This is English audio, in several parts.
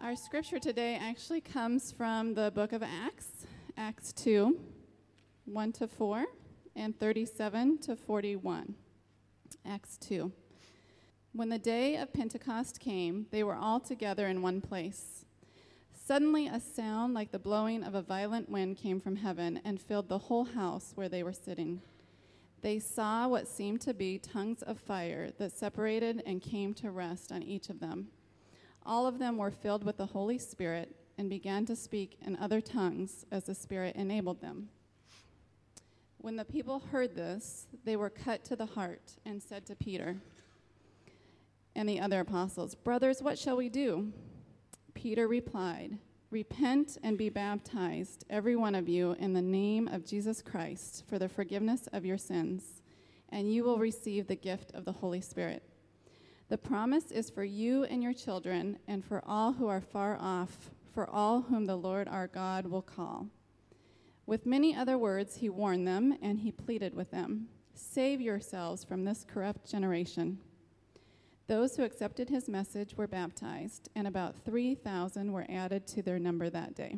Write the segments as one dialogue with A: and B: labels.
A: Our scripture today actually comes from the book of Acts, Acts 2, 1 to 4, and 37 to 41. Acts 2. When the day of Pentecost came, they were all together in one place. Suddenly a sound like the blowing of a violent wind came from heaven and filled the whole house where they were sitting. They saw what seemed to be tongues of fire that separated and came to rest on each of them. All of them were filled with the Holy Spirit and began to speak in other tongues as the Spirit enabled them. When the people heard this, they were cut to the heart and said to Peter and the other apostles, "Brothers, what shall we do?" Peter replied, "Repent and be baptized, every one of you, in the name of Jesus Christ for the forgiveness of your sins, and you will receive the gift of the Holy Spirit. The promise is for you and your children and for all who are far off, for all whom the Lord our God will call." With many other words he warned them, and he pleaded with them, "Save yourselves from this corrupt generation." Those who accepted his message were baptized, and about 3,000 were added to their number that day.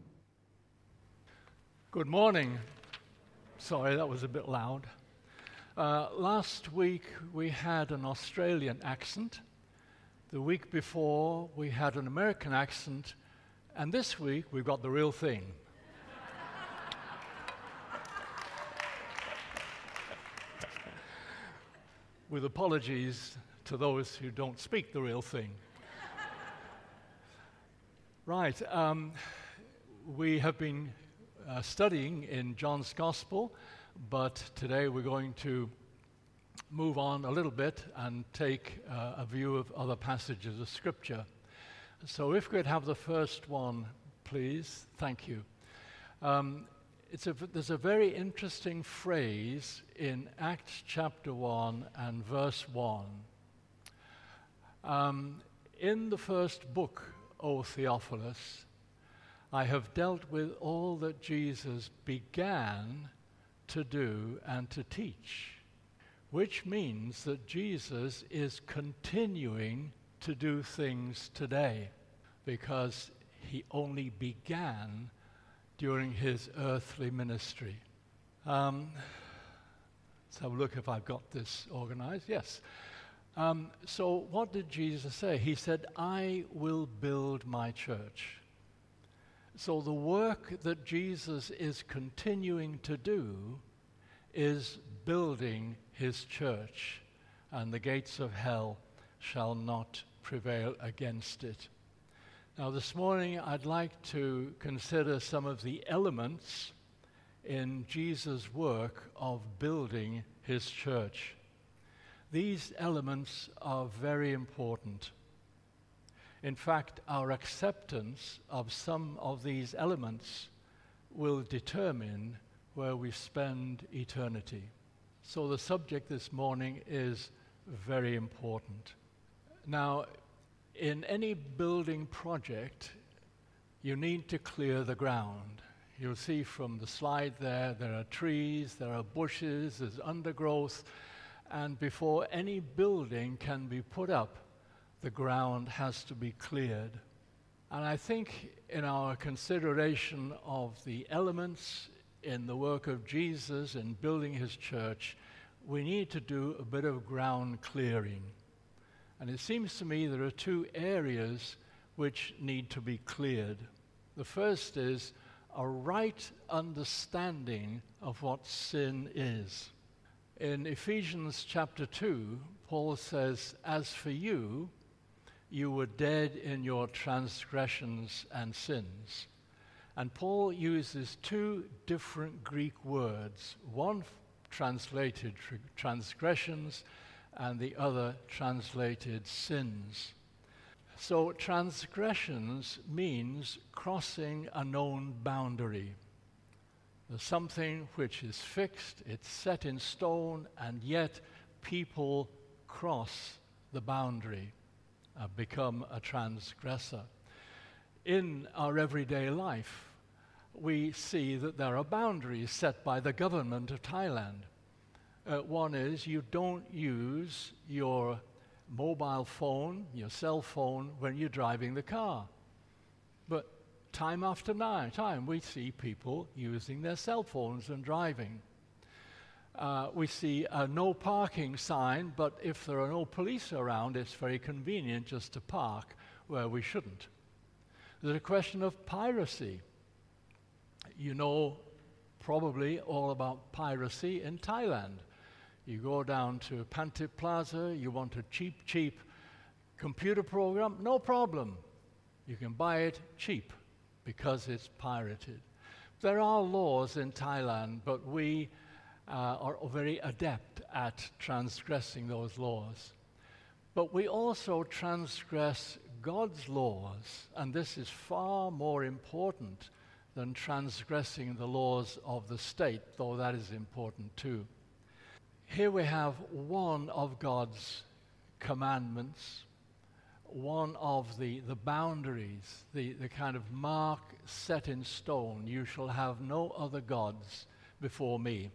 B: Good morning. Sorry, that was a bit loud. Last week we had an Australian accent. The week before we had an American accent. And this week we've got the real thing. With apologies to those who don't speak the real thing. Right, we have been studying in John's Gospel, but today we're going to move on a little bit and take a view of other passages of Scripture. So if we could have the first one, please. Thank you. There's a very interesting phrase in Acts chapter 1 and verse 1. In the first book, O Theophilus, I have dealt with all that Jesus began to do and to teach, which means that Jesus is continuing to do things today because he only began during his earthly ministry. Let's have a look if I've got this organized. Yes. So what did Jesus say? He said, "I will build my church." So the work that Jesus is continuing to do is building his church, and the gates of hell shall not prevail against it. Now this morning I'd like to consider some of the elements in Jesus' work of building his church. These elements are very important. In fact, our acceptance of some of these elements will determine where we spend eternity. So the subject this morning is very important. Now, in any building project, you need to clear the ground. You'll see from the slide there are trees, there are bushes, there's undergrowth, and before any building can be put up, the ground has to be cleared. And I think in our consideration of the elements in the work of Jesus in building his church, we need to do a bit of ground clearing. And it seems to me there are two areas which need to be cleared. The first is a right understanding of what sin is. In Ephesians chapter 2, Paul says, "As for you, you were dead in your transgressions and sins." And Paul uses two different Greek words, one translated transgressions and the other translated sins. So transgressions means crossing a known boundary. There's something which is fixed, it's set in stone, and yet people cross the boundary, become a transgressor. In our everyday life, we see that there are boundaries set by the government of Thailand. One is you don't use your mobile phone, your cell phone, when you're driving the car. But time after time, we see people using their cell phones and driving. We see a no parking sign, but if there are no police around, it's very convenient just to park where we shouldn't. There's a question of piracy. You know probably all about piracy in Thailand. You go down to Pantip Plaza, you want a cheap computer program, no problem. You can buy it cheap because it's pirated. There are laws in Thailand, but we are very adept at transgressing those laws. But we also transgress God's laws, and this is far more important than transgressing the laws of the state, though that is important too. Here we have one of God's commandments, one of the boundaries, the kind of mark set in stone. You shall have no other gods before me.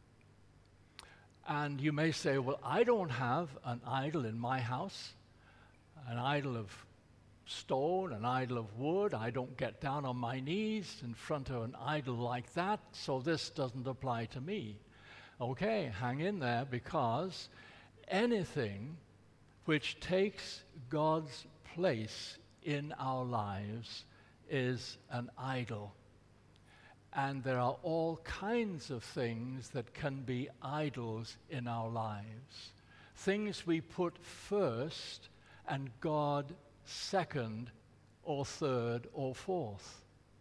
B: And you may say, well, I don't have an idol in my house, an idol of stone, an idol of wood. I don't get down on my knees in front of an idol like that, so this doesn't apply to me. Okay, hang in there, because anything which takes God's place in our lives is an idol. And there are all kinds of things that can be idols in our lives. Things we put first and God second or third or fourth.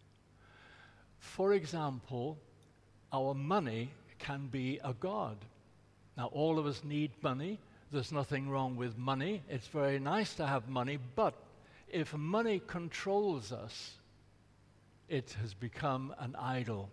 B: For example, our money can be a god. Now, all of us need money. There's nothing wrong with money. It's very nice to have money, but if money controls us, it has become an idol.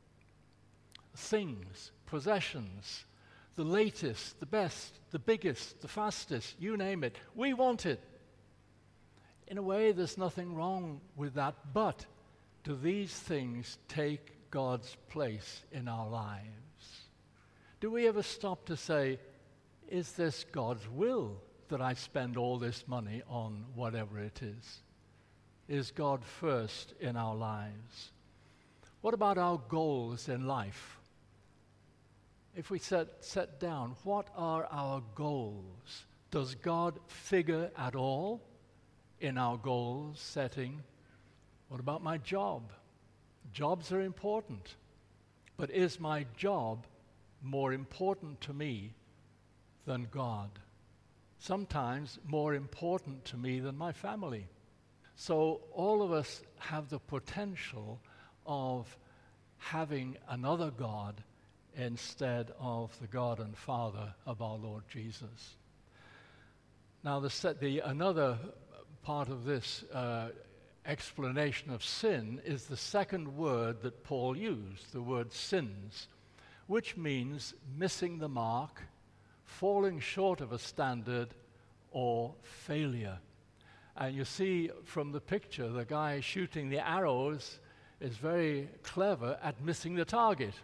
B: Things, possessions, the latest, the best, the biggest, the fastest, you name it, we want it. In a way, there's nothing wrong with that, but do these things take God's place in our lives? Do we ever stop to say, is this God's will that I spend all this money on whatever it is? Is God first in our lives? What about our goals in life? If we set down, what are our goals? Does God figure at all in our goals setting? What about my job? Jobs are important, but is my job more important to me than God? Sometimes more important to me than my family. So all of us have the potential of having another God instead of the God and Father of our Lord Jesus. Now, another part of this explanation of sin is the second word that Paul used, the word sins, which means missing the mark, falling short of a standard, or failure. And you see from the picture, the guy shooting the arrows is very clever at missing the target.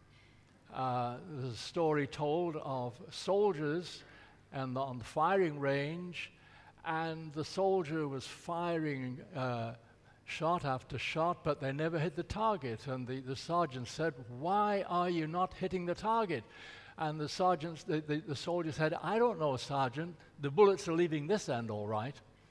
B: There's a story told of soldiers on the firing range, and the soldier was firing shot after shot, but they never hit the target. And the sergeant said, "Why are you not hitting the target?" And the soldier said, "I don't know, Sergeant. The bullets are leaving this end all right."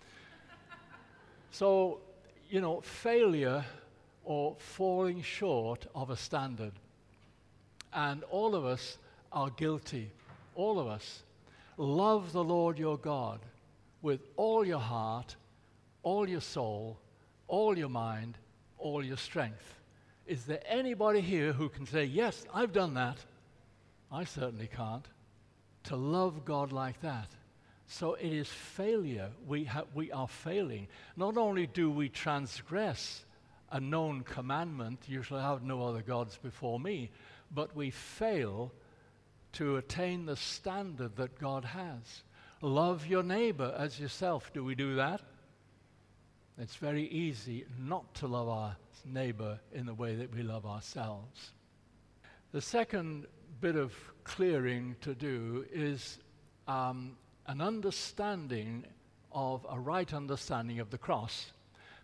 B: So, failure or falling short of a standard. And all of us are guilty. All of us. Love the Lord your God with all your heart, all your soul, all your mind, all your strength. Is there anybody here who can say, "Yes, I've done that"? I certainly can't. To love God like that. So it is failure. We are failing. Not only do we transgress a known commandment, "You shall have no other gods before me," but we fail to attain the standard that God has. Love your neighbor as yourself. Do we do that? It's very easy not to love our neighbor in the way that we love ourselves. The second bit of clearing to do is an understanding of a right understanding of the cross.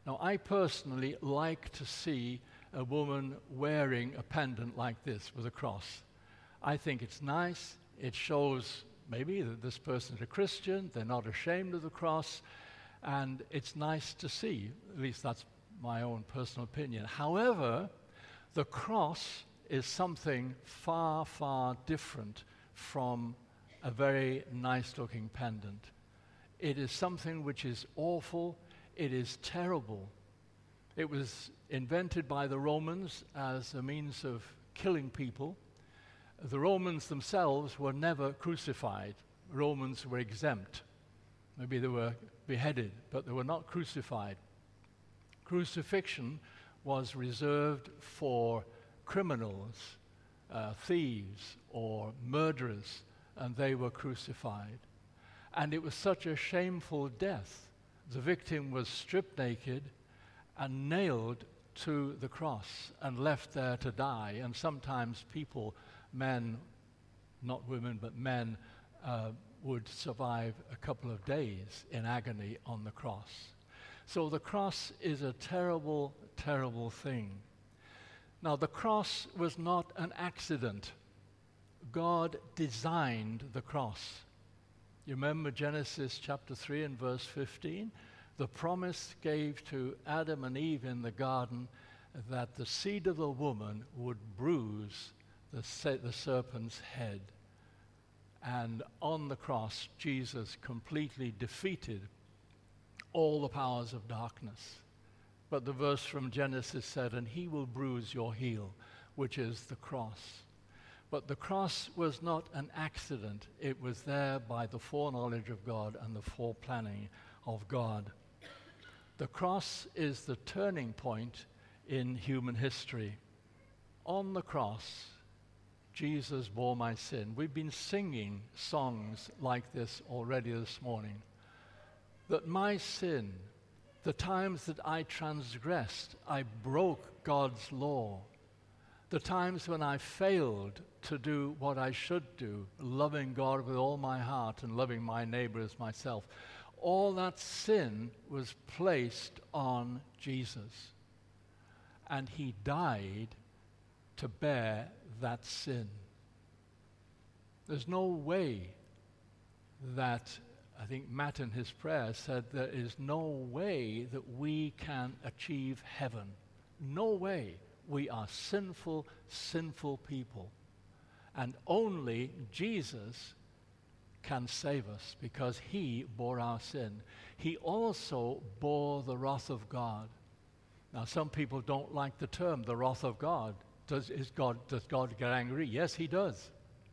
B: Now, I personally like to see a woman wearing a pendant like this with a cross. I think it's nice. It shows maybe that this person is a Christian. They're not ashamed of the cross. And it's nice to see. At least that's my own personal opinion. However, the cross is something far, far different from a very nice-looking pendant. It is something which is awful. It is terrible. It was invented by the Romans as a means of killing people. The Romans themselves were never crucified. Romans were exempt. Maybe they were beheaded, but they were not crucified. Crucifixion was reserved for criminals, thieves, or murderers, and they were crucified. And it was such a shameful death. The victim was stripped naked and nailed to the cross and left there to die. And sometimes people, men, not women, but men, would survive a couple of days in agony on the cross. So the cross is a terrible, terrible thing. Now, the cross was not an accident. God designed the cross. You remember Genesis chapter 3 and verse 15? The promise gave to Adam and Eve in the garden that the seed of the woman would bruise the serpent's head. And on the cross, Jesus completely defeated all the powers of darkness. But the verse from Genesis said, and he will bruise your heel, which is the cross. But the cross was not an accident. It was there by the foreknowledge of God and the foreplanning of God. The cross is the turning point in human history. On the cross, Jesus bore my sin. We've been singing songs like this already this morning. That my sin, the times that I transgressed, I broke God's law. The times when I failed to do what I should do, loving God with all my heart and loving my neighbor as myself, all that sin was placed on Jesus. And he died to bear that sin. There's no way that, I think Matt in his prayer said, there is no way that we can achieve heaven. No way. We are sinful, sinful people. And only Jesus can save us because he bore our sin. He also bore the wrath of God. Now, some people don't like the term, the wrath of God. Does God get angry? Yes, he does.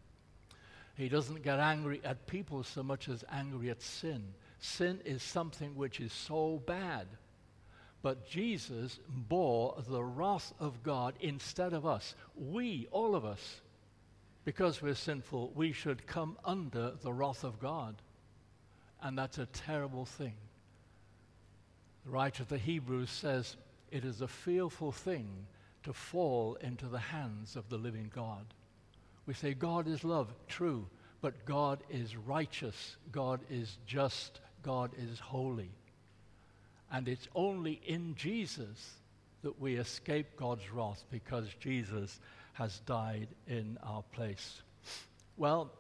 B: He doesn't get angry at people so much as angry at sin. Sin is something which is so bad. But Jesus bore the wrath of God instead of us. We, all of us, because we're sinful, we should come under the wrath of God. And that's a terrible thing. The writer of the Hebrews says, it is a fearful thing to fall into the hands of the living God. We say God is love, true, but God is righteous, God is just, God is holy. And it's only in Jesus that we escape God's wrath because Jesus has died in our place. Well,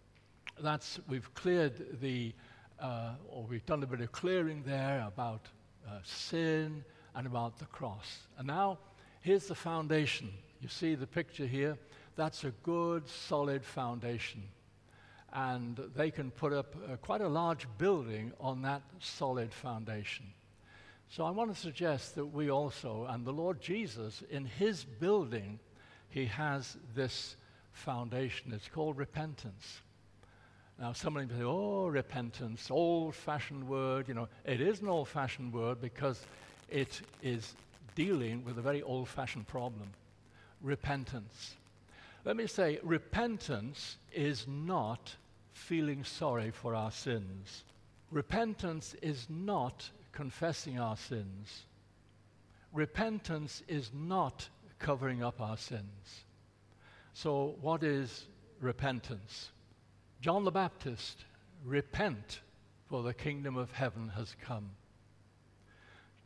B: we've cleared we've done a bit of clearing there about sin and about the cross. And now, here's the foundation. You see the picture here? That's a good, solid foundation. And they can put up quite a large building on that solid foundation. So I want to suggest that we also, and the Lord Jesus, in his building, he has this foundation. It's called repentance. Now, somebody may say, oh, repentance, old-fashioned word. You know, it is an old-fashioned word because it is dealing with a very old-fashioned problem. Repentance. Let me say, repentance is not feeling sorry for our sins. Repentance is not confessing our sins. Repentance is not covering up our sins. So what is repentance? John the Baptist, repent, for the kingdom of heaven has come.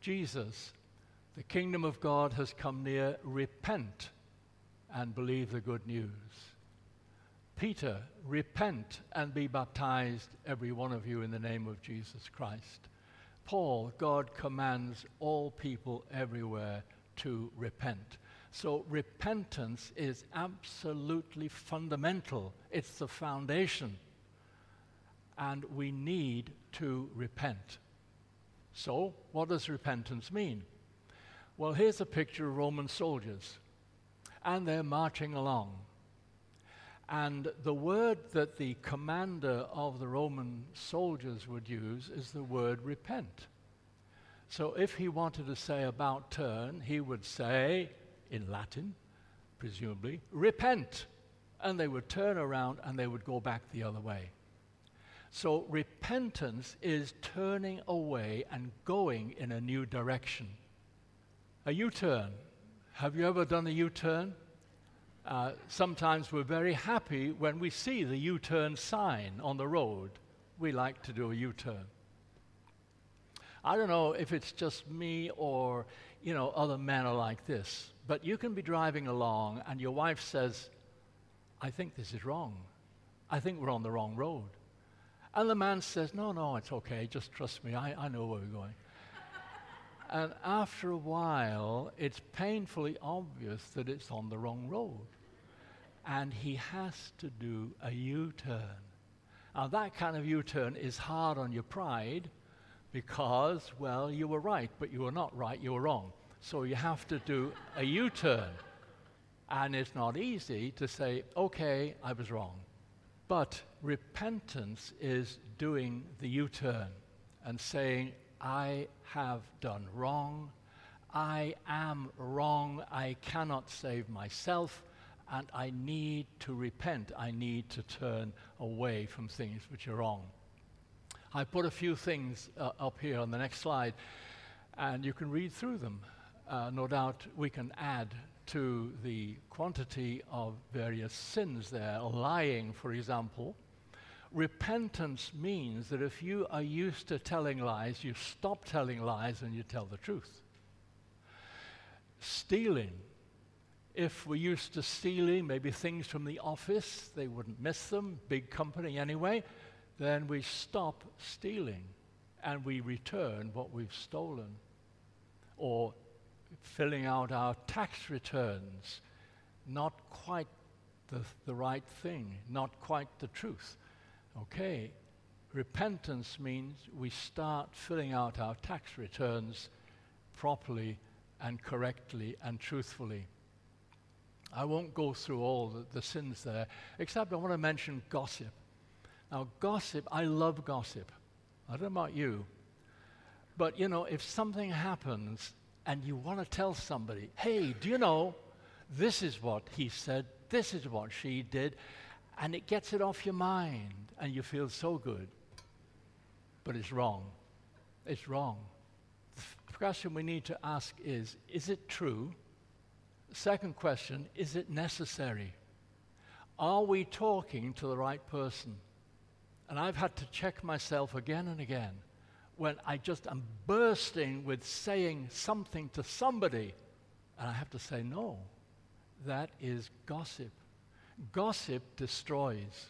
B: Jesus, the kingdom of God has come near. Repent and believe the good news. Peter, repent and be baptized, every one of you, in the name of Jesus Christ. Paul, God commands all people everywhere to repent. So repentance is absolutely fundamental. It's the foundation. And we need to repent. So, what does repentance mean? Well, here's a picture of Roman soldiers. And they're marching along. And the word that the commander of the Roman soldiers would use is the word repent. So if he wanted to say about turn, he would say, in Latin, presumably, repent. And they would turn around and they would go back the other way. So repentance is turning away and going in a new direction. A U-turn. Have you ever done a U-turn? Sometimes we're very happy when we see the U-turn sign on the road. We like to do a U-turn. I don't know if it's just me or, other men are like this, but you can be driving along and your wife says, I think this is wrong. I think we're on the wrong road. And the man says, no, it's okay, just trust me, I know where we're going. And after a while, it's painfully obvious that it's on the wrong road. And he has to do a U-turn. Now, that kind of U-turn is hard on your pride because, well, you were right, but you were not right, you were wrong. So you have to do a U-turn. And it's not easy to say, okay, I was wrong. But repentance is doing the U-turn and saying, I have done wrong, I am wrong, I cannot save myself, and I need to repent. I need to turn away from things which are wrong. I put a few things up here on the next slide, and you can read through them. No doubt we can add to the quantity of various sins there. Lying, for example. Repentance means that if you are used to telling lies, you stop telling lies and you tell the truth. Stealing. If we're used to stealing, maybe things from the office, they wouldn't miss them, big company anyway, then we stop stealing and we return what we've stolen. Or filling out our tax returns, not quite the right thing, not quite the truth. Okay, repentance means we start filling out our tax returns properly and correctly and truthfully. I won't go through all the sins there, except I want to mention gossip. Now, gossip, I love gossip. I don't know about you. But, if something happens and you want to tell somebody, hey, do you know, this is what he said, this is what she did, and it gets it off your mind, and you feel so good. But it's wrong. It's wrong. The question we need to ask is it true? Second question, is it necessary? Are we talking to the right person? And I've had to check myself again and again when I just am bursting with saying something to somebody, and I have to say, no, that is gossip. Gossip destroys.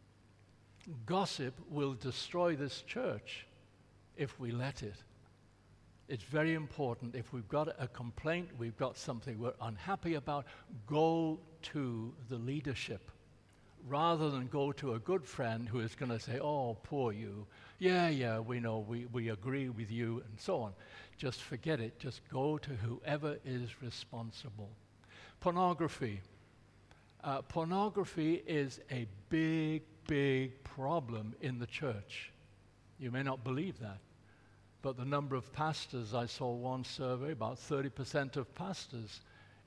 B: Gossip will destroy this church if we let it. It's very important. If we've got a complaint, we've got something we're unhappy about, go to the leadership rather than go to a good friend who is going to say, oh, poor you. Yeah, we know, we agree with you, and so on. Just forget it. Just go to whoever is responsible. Pornography. Pornography is a big, big problem in the church. You may not believe that. But the number of pastors, I saw one survey, about 30% of pastors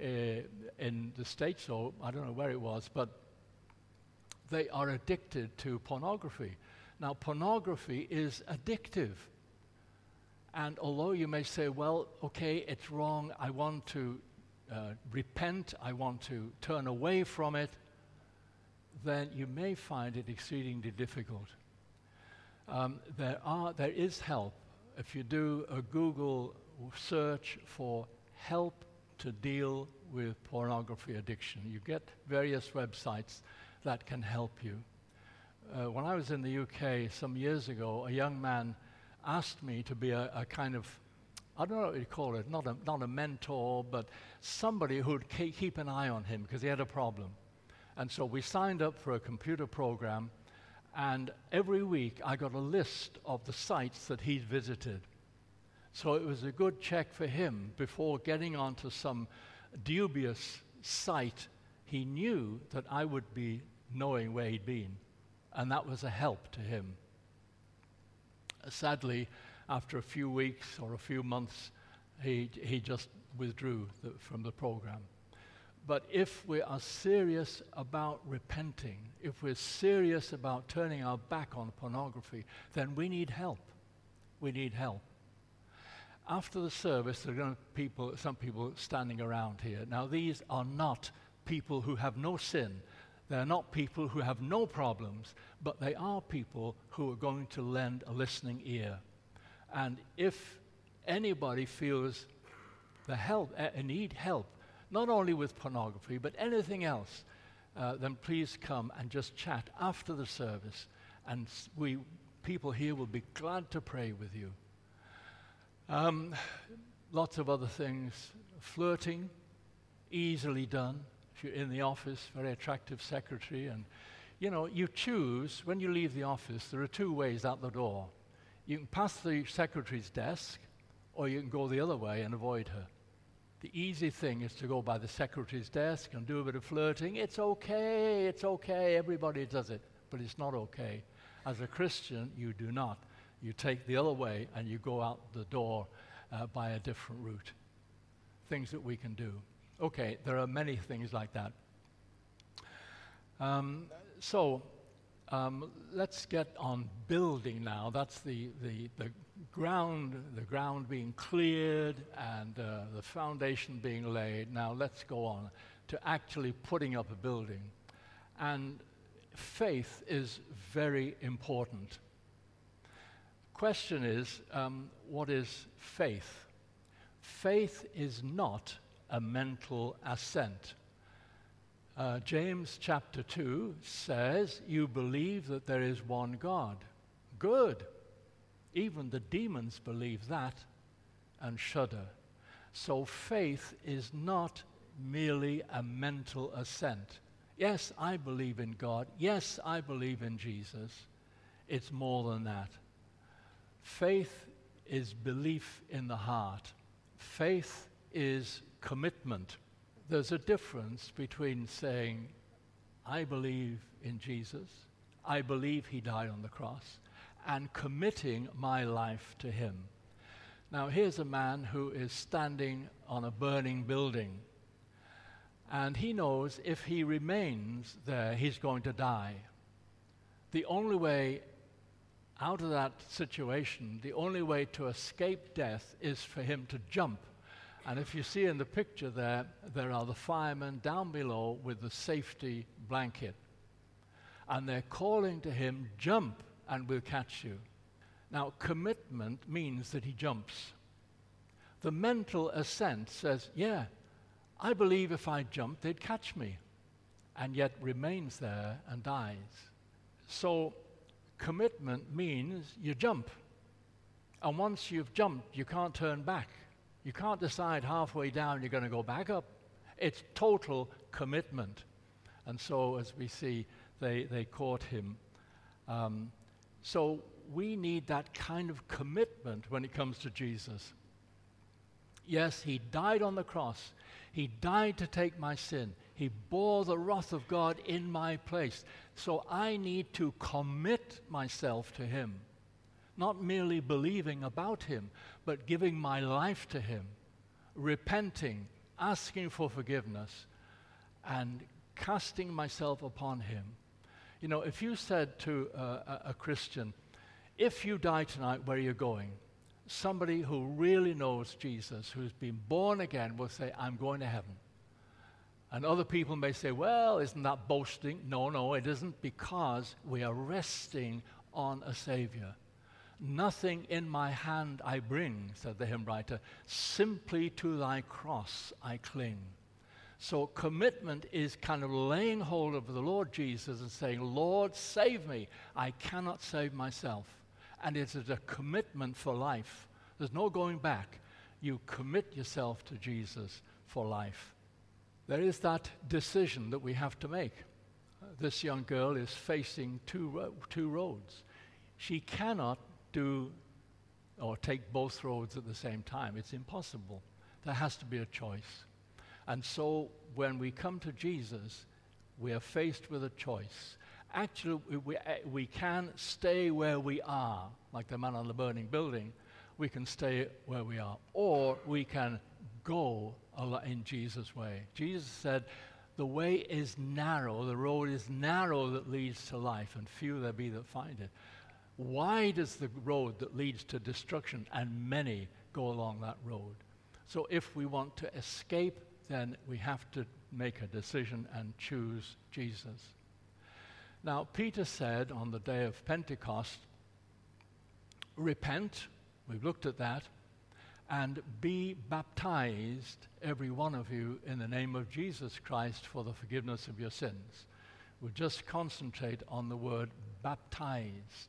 B: in the States, or I don't know where it was, but they are addicted to pornography. Now, pornography is addictive. And although you may say, well, okay, it's wrong, I want to repent, I want to turn away from it, then you may find it exceedingly difficult. There is help. If you do a Google search for help to deal with pornography addiction. You get various websites that can help you. When I was in the UK some years ago, a young man asked me to be a kind of, I don't know what you call it, not a mentor, but somebody who would keep an eye on him because he had a problem. And so we signed up for a computer program, and every week I got a list of the sites that he'd visited. So it was a good check for him before getting onto some dubious site. He knew that I would be knowing where he'd been, and that was a help to him. Sadly, after a few weeks or a few months, he just withdrew from the program. But if we are serious about repenting, if we're serious about turning our back on pornography, then we need help. We need help. After the service, there are going to be some people standing around here. Now, these are not people who have no sin. They're not people who have no problems, but they are people who are going to lend a listening ear. And if anybody feels need help, not only with pornography, but anything else, then please come and just chat after the service. And people here will be glad to pray with you. Lots of other things. Flirting, easily done. If you're in the office, very attractive secretary, and you choose, when you leave the office, there are two ways out the door. You can pass the secretary's desk, or you can go the other way and avoid her. The easy thing is to go by the secretary's desk and do a bit of flirting. It's okay, everybody does it, but it's not okay. As a Christian, you do not. You take the other way and you go out the door by a different route. Things that we can do. Okay, there are many things like that. Let's get on building now. That's the ground being cleared and the foundation being laid. Now let's go on to actually putting up a building. And faith is very important. Question is, what is faith? Faith is not a mental assent. James chapter 2 says, you believe that there is one God. Good. Even the demons believe that and shudder. So faith is not merely a mental assent. Yes, I believe in God. Yes, I believe in Jesus. It's more than that. Faith is belief in the heart. Faith is commitment. There's a difference between saying, I believe in Jesus, I believe he died on the cross, and committing my life to him. Now, here's a man who is standing on a burning building, and he knows if he remains there, he's going to die. The only way out of that situation, the only way to escape death is for him to jump. And if you see in the picture there are the firemen down below with the safety blanket. And they're calling to him, jump, and we'll catch you. Now, commitment means that he jumps. The mental assent says, yeah, I believe if I jumped, they'd catch me, and yet remains there and dies. So, commitment means you jump. And once you've jumped, you can't turn back. You can't decide halfway down you're going to go back up. It's total commitment. And so, as we see, they caught him. So we need that kind of commitment when it comes to Jesus. Yes, he died on the cross. He died to take my sin. He bore the wrath of God in my place. So I need to commit myself to him. Not merely believing about him, but giving my life to him, repenting, asking for forgiveness, and casting myself upon him. You know, if you said to a Christian, if you die tonight, where are you going? Somebody who really knows Jesus, who's been born again, will say, I'm going to heaven. And other people may say, well, isn't that boasting? No, it isn't, because we are resting on a Savior. Nothing in my hand I bring, said the hymn writer, simply to thy cross I cling. So commitment is kind of laying hold of the Lord Jesus and saying, Lord, save me. I cannot save myself. And it is a commitment for life. There's no going back. You commit yourself to Jesus for life. There is that decision that we have to make. This young girl is facing two roads. She cannot do or take both roads at the same time. It's impossible. There has to be a choice. And so when we come to Jesus, we are faced with a choice. Actually, we can stay where we are, like the man on the burning building. We can stay where we are, or we can go in Jesus' way. Jesus said, the way is narrow, the road is narrow that leads to life, and few there be that find it. Wide is the road that leads to destruction, and many go along that road. So if we want to escape, then we have to make a decision and choose Jesus. Now, Peter said on the day of Pentecost, repent, we've looked at that, and be baptized, every one of you, in the name of Jesus Christ for the forgiveness of your sins. We'll just concentrate on the word baptized.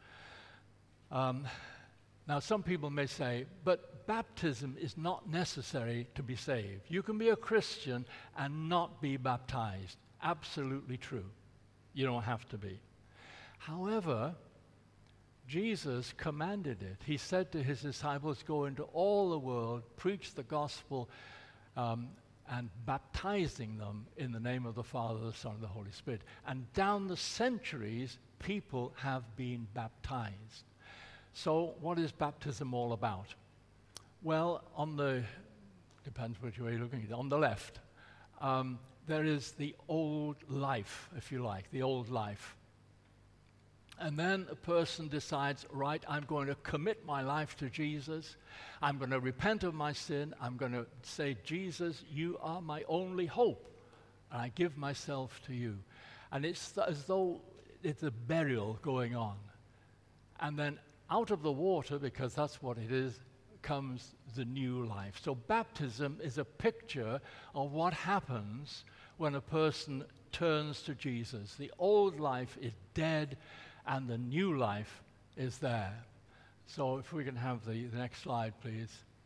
B: Now, some people may say, but baptism is not necessary to be saved. You can be a Christian and not be baptized. Absolutely true. You don't have to be. However, Jesus commanded it. He said to his disciples, go into all the world, preach the gospel, and baptizing them in the name of the Father, the Son, and the Holy Spirit. And down the centuries, people have been baptized. So what is baptism all about? Well, depends which way you're looking at it, on the left, there is the old life, if you like, the old life. And then a person decides, right, I'm going to commit my life to Jesus. I'm going to repent of my sin. I'm going to say, Jesus, you are my only hope. And I give myself to you. And it's as though it's a burial going on. And then out of the water, because that's what it is, comes the new life. So baptism is a picture of what happens when a person turns to Jesus. The old life is dead, and the new life is there. So if we can have the next slide, please.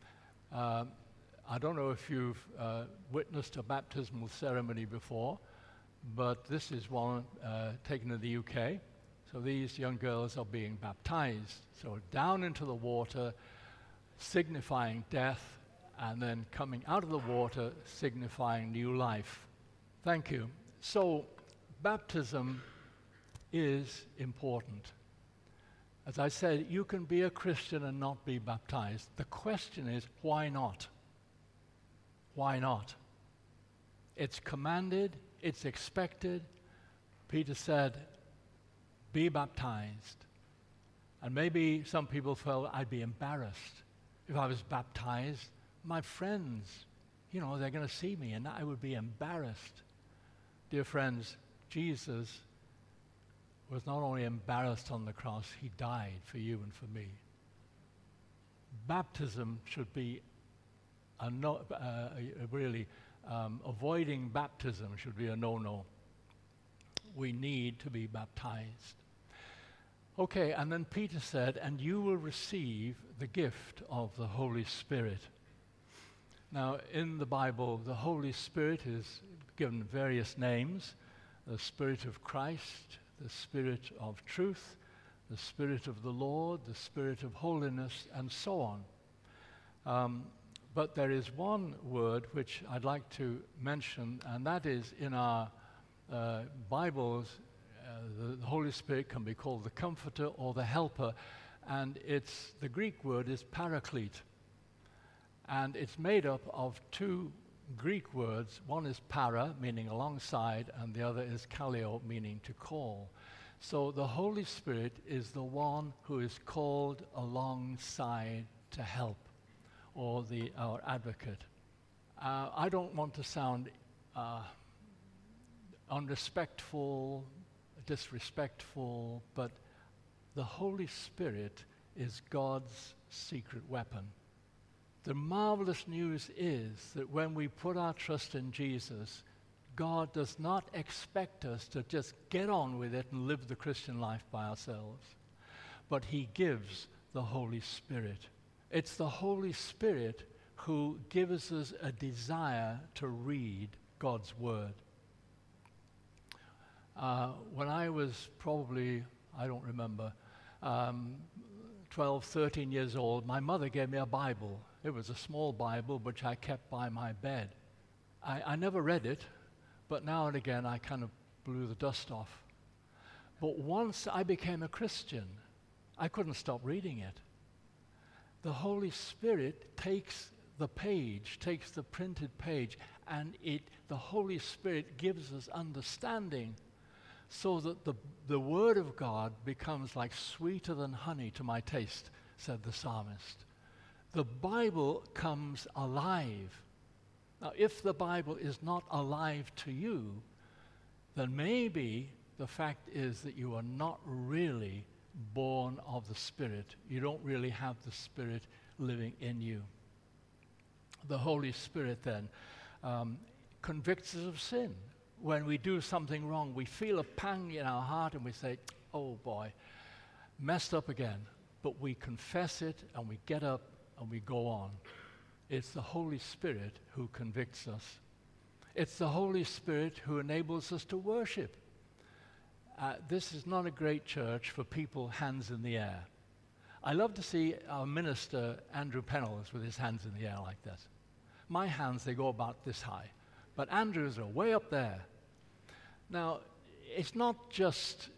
B: I don't know if you've witnessed a baptismal ceremony before, but this is one taken in the UK. So these young girls are being baptized. So down into the water, signifying death, and then coming out of the water, signifying new life. Thank you. So baptism is important. As I said, you can be a Christian and not be baptized. The question is, why not? Why not? It's commanded, it's expected. Peter said, be baptized. And maybe some people felt I'd be embarrassed if I was baptized. My friends, they're going to see me and I would be embarrassed. Dear friends, Jesus was not only embarrassed on the cross, he died for you and for me. Baptism should be avoiding baptism should be a no-no. We need to be baptized. Okay, and then Peter said, and you will receive the gift of the Holy Spirit. Now, in the Bible, the Holy Spirit is given various names: the Spirit of Christ, the Spirit of truth, the Spirit of the Lord, the Spirit of holiness, and so on. But there is one word which I'd like to mention, and that is in our Bibles, the Holy Spirit can be called the Comforter or the Helper, and the Greek word is Paraclete. And it's made up of two Greek words. One is para, meaning alongside, and the other is kaleo, meaning to call. So the Holy Spirit is the one who is called alongside to help, or our advocate. I don't want to sound unrespectful, disrespectful, but the Holy Spirit is God's secret weapon. The marvelous news is that when we put our trust in Jesus, God does not expect us to just get on with it and live the Christian life by ourselves, but he gives the Holy Spirit. It's the Holy Spirit who gives us a desire to read God's Word. When I was probably, I don't remember, 12, 13 years old, my mother gave me a Bible. It was a small Bible, which I kept by my bed. I never read it, but now and again I kind of blew the dust off. But once I became a Christian, I couldn't stop reading it. The Holy Spirit takes the page, takes the printed page, and the Holy Spirit gives us understanding so that the Word of God becomes like sweeter than honey to my taste, said the psalmist. The Bible comes alive. Now, if the Bible is not alive to you, then maybe the fact is that you are not really born of the Spirit. You don't really have the Spirit living in you. The Holy Spirit then convicts us of sin. When we do something wrong, we feel a pang in our heart and we say, oh boy, messed up again. But we confess it and we get up and we go on. It's the Holy Spirit who convicts us. It's the Holy Spirit who enables us to worship. This is not a great church for people hands in the air. I love to see our minister, Andrew Pennells, with his hands in the air like this. My hands, they go about this high. But Andrew's are way up there. Now, it's not just,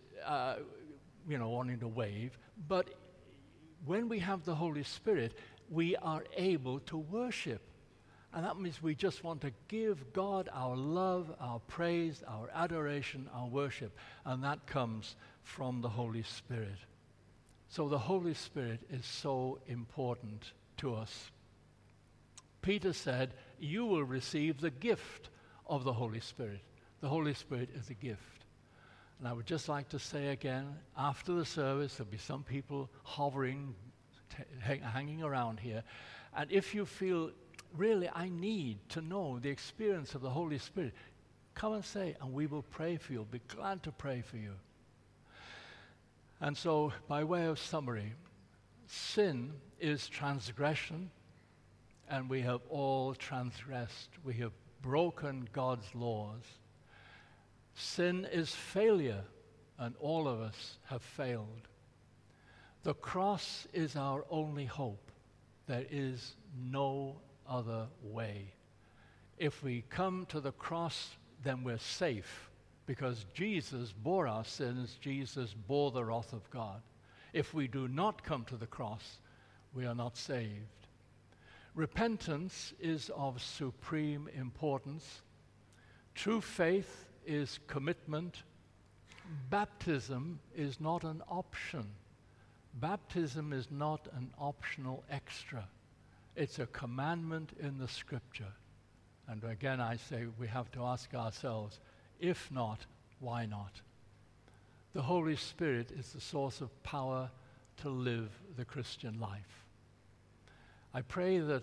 B: wanting to wave, but when we have the Holy Spirit, we are able to worship. And that means we just want to give God our love, our praise, our adoration, our worship. And that comes from the Holy Spirit. So the Holy Spirit is so important to us. Peter said, you will receive the gift of the Holy Spirit. The Holy Spirit is a gift. And I would just like to say again, after the service, there'll be some people hovering, hanging around here. And if you feel, really, I need to know the experience of the Holy Spirit, come and say, and we will pray for you. We'll be glad to pray for you. And so, by way of summary, sin is transgression, and we have all transgressed. We have broken God's laws. Sin is failure, and all of us have failed. The cross is our only hope. There is no other way. If we come to the cross, then we're safe, because Jesus bore our sins. Jesus bore the wrath of God. If we do not come to the cross, we are not saved. Repentance is of supreme importance. True faith is commitment. Baptism is not an option. Baptism is not an optional extra. It's a commandment in the Scripture. And again, I say we have to ask ourselves, if not, why not? The Holy Spirit is the source of power to live the Christian life. I pray that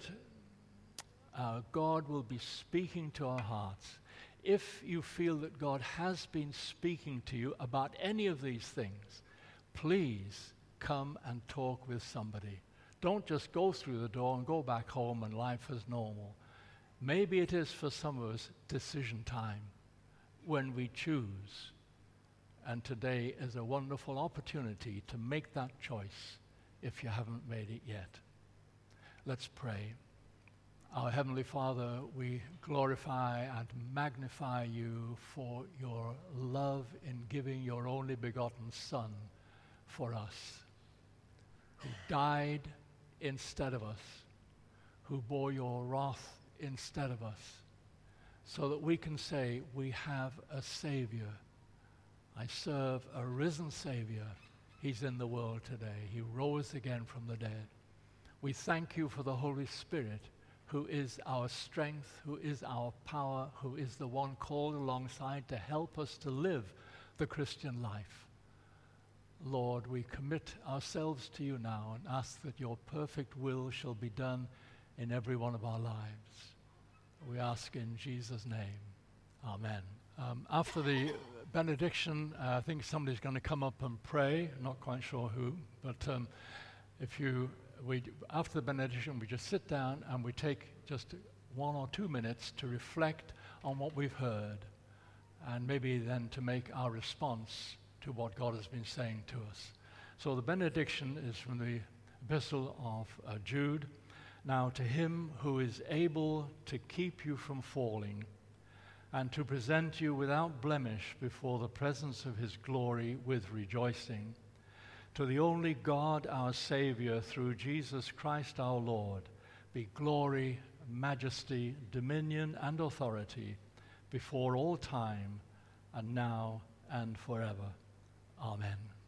B: God will be speaking to our hearts. If you feel that God has been speaking to you about any of these things, please come and talk with somebody. Don't just go through the door and go back home and life is normal. Maybe it is for some of us decision time when we choose. And today is a wonderful opportunity to make that choice if you haven't made it yet. Let's pray. Our Heavenly Father, we glorify and magnify you for your love in giving your only begotten Son for us, who died instead of us, who bore your wrath instead of us, so that we can say we have a Savior. I serve a risen Savior. He's in the world today. He rose again from the dead. We thank you for the Holy Spirit, who is our strength, who is our power, who is the one called alongside to help us to live the Christian life. Lord, we commit ourselves to you now and ask that your perfect will shall be done in every one of our lives. We ask in Jesus' name. Amen. After the benediction, I think somebody's going to come up and pray. Not quite sure who, but after the benediction, we just sit down and we take just 1 or 2 minutes to reflect on what we've heard, and maybe then to make our response to what God has been saying to us. So the benediction is from the Epistle of Jude. Now to him who is able to keep you from falling and to present you without blemish before the presence of his glory with rejoicing, to the only God our Savior through Jesus Christ our Lord, be glory, majesty, dominion, and authority before all time and now and forever. Amen.